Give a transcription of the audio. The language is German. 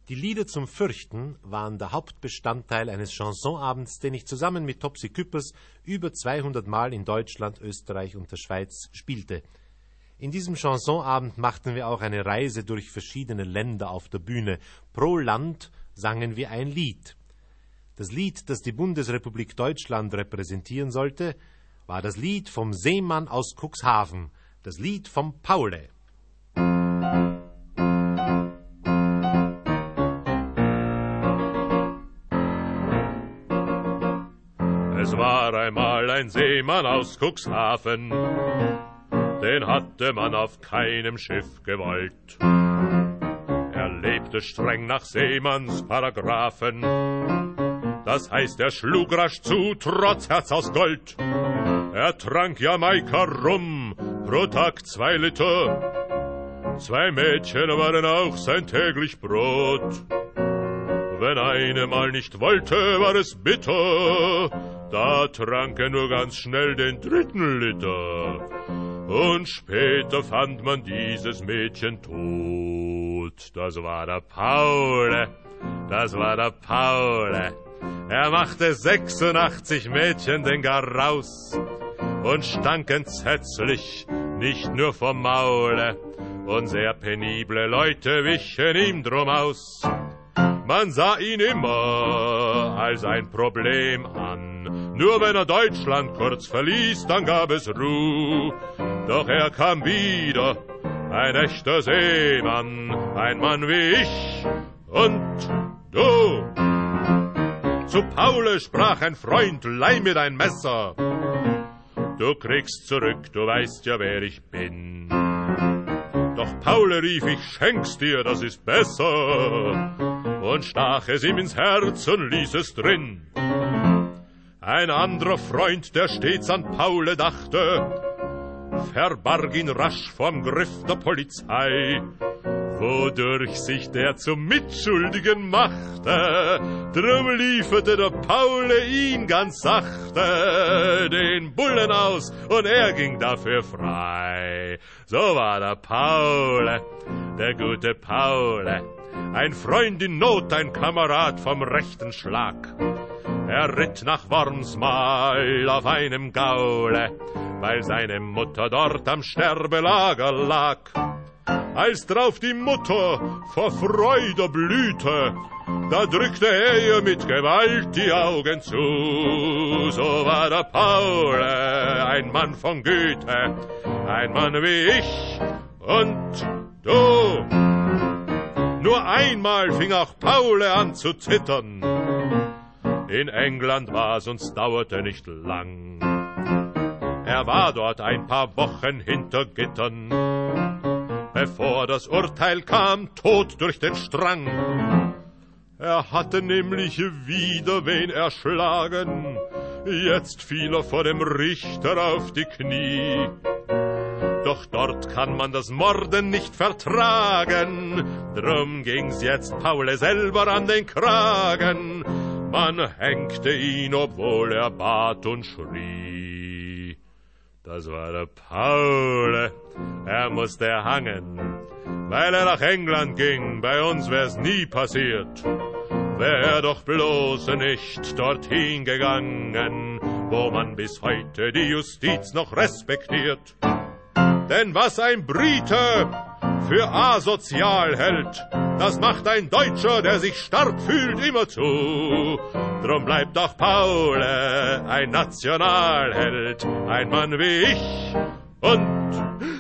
Die Lieder zum Fürchten waren der Hauptbestandteil eines Chansonabends, den ich zusammen mit Topsy Küppers über 200 Mal in Deutschland, Österreich und der Schweiz spielte. In diesem Chansonabend machten wir auch eine Reise durch verschiedene Länder auf der Bühne. Pro Land sangen wir ein Lied. Das Lied, das die Bundesrepublik Deutschland repräsentieren sollte, war das Lied vom Seemann aus Cuxhaven, das Lied vom Paule. Es war einmal ein Seemann aus Cuxhaven, den hatte man auf keinem Schiff gewollt. Er lebte streng nach Seemannsparagraphen, das heißt, er schlug rasch zu, trotz Herz aus Gold. Er trank Jamaika rum, pro Tag 2 Liter. 2 Mädchen waren auch sein täglich Brot. Wenn eine mal nicht wollte, war es bitter. Da trank er nur ganz schnell den 3. Liter. Und später fand man dieses Mädchen tot. Das war der Paule, das war der Paule. Er machte 86 Mädchen den Garaus und stank entsetzlich, nicht nur vom Maule. Und sehr penible Leute wichen ihm drum aus. Man sah ihn immer als ein Problem an. Nur wenn er Deutschland kurz verließ, dann gab es Ruhe. Doch er kam wieder, ein echter Seemann, ein Mann wie ich und du. Zu Paule sprach ein Freund, leih mir dein Messer. Du kriegst zurück, du weißt ja, wer ich bin. Doch Paule rief, ich schenk's dir, das ist besser. Und stach es ihm ins Herz und ließ es drin. Ein anderer Freund, der stets an Paule dachte, verbarg ihn rasch vorm Griff der Polizei, wodurch sich der zum Mitschuldigen machte. Drum lieferte der Paule ihn ganz sachte den Bullen aus und er ging dafür frei. So war der Paule, der gute Paule, ein Freund in Not, ein Kamerad vom rechten Schlag. Er ritt nach Wormsmal auf einem Gaule, weil seine Mutter dort am Sterbelager lag. Als drauf die Mutter vor Freude blühte, da drückte er ihr mit Gewalt die Augen zu. So war der Paule, ein Mann von Güte, ein Mann wie ich und du. Nur einmal fing auch Paule an zu zittern. In England war's und dauerte nicht lang. Er war dort ein paar Wochen hinter Gittern, bevor das Urteil kam, tot durch den Strang. Er hatte nämlich wieder wen erschlagen, jetzt fiel er vor dem Richter auf die Knie. Doch dort kann man das Morden nicht vertragen, drum ging's jetzt Paule selber an den Kragen. Man hängte ihn, obwohl er bat und schrie. Das war der Paule, er musste hangen, weil er nach England ging, bei uns wär's nie passiert. Wär er doch bloß nicht dorthin gegangen, wo man bis heute die Justiz noch respektiert. Denn was ein Brite für asozial hält, das macht ein Deutscher, der sich stark fühlt, immer zu. Drum bleibt auch Paule ein Nationalheld, ein Mann wie ich und